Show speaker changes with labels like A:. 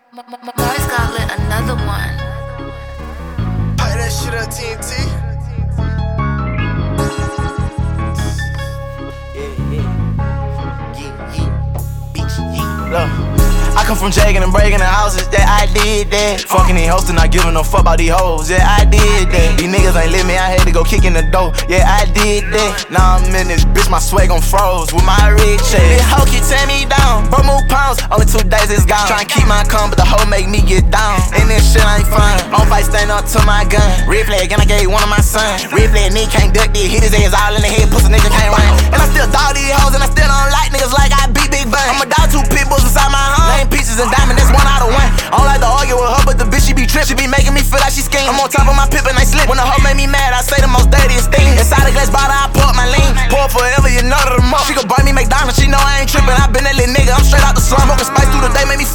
A: Mars got lit another one.
B: Pipe that shit up, TNT. Look, I come from jagging and breaking the houses, yeah, I did that. Fucking these hoes and not giving no fuck about these hoes, yeah, I did that. These niggas ain't let me, I had to go kick in the door, yeah, I did that. Now I'm in this bitch, my swag on froze with my rig check. This hoe keep tearing me down, bro move pounds, only 2 days it's gone. Tryna keep my calm, but the hoe make me get down. And this shit ain't fun, on fight stand up to my gun. Red flag, and I gave one of my sons. Red flag, nigga can't duck this, hit his ass all in the head, pussy nigga can't run. And I still dog these hoes, and I still don't like niggas like I beat Big Bun. I'm a dog, 2 pit bulls inside my home. Name Peaches and Diamond, that's 1 out of 1. I don't like to argue with her, but the bitch she be trip. She be making me feel like she scheme. I'm on top of my pip and I slip. When the hoe make me mad, I say the most dirtiest thing. Inside a glass bottle, I pour up my lean. Pour forever, you know that I'm up. She gon' buy me McDonald's, she know I ain't trippin'. I been that little nigga, I'm straight out the slum. Smoking spice through the day, make me